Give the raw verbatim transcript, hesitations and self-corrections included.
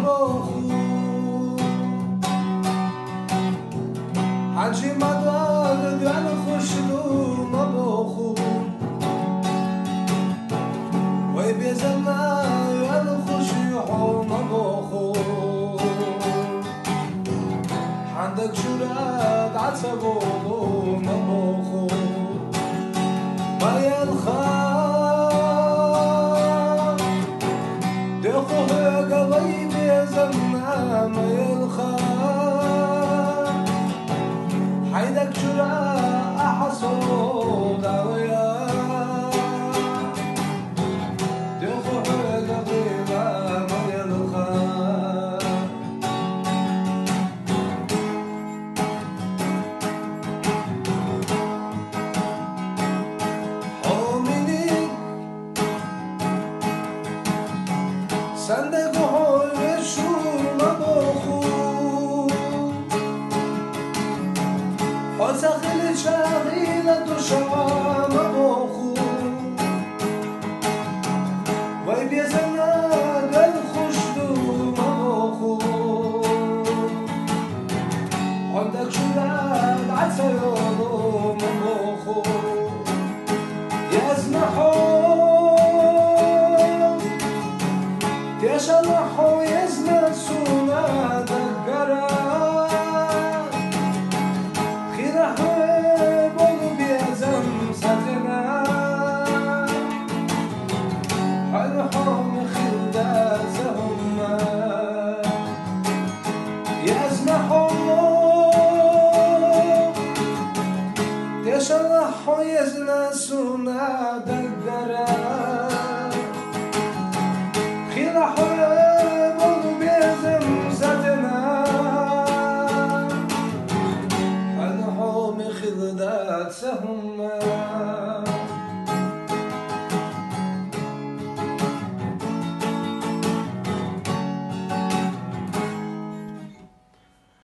بخو حجی مداد دل خوش رو ما بخو وی بیزنه دل خوشی ما بخو حندک شورد عصبو ما بخو ما يلخا دخوه قلبي بيزمنا ما يلخا حيدك شرا أحصود عليا دخوه قلبي ما يلخا Sende gohoy shuma bokhu Hoza khili shaghila do shama bokhu Vay bezana dal khushdu ma bokhu Hondak shulad atsayo ma bokhu Yazmahu يشلحو يزمن سونا دقرا خير حبوب بيزم سجنا حلحهم خلدا زهما يزمحو يشلحو يزمن سونا دقرا خير حبوب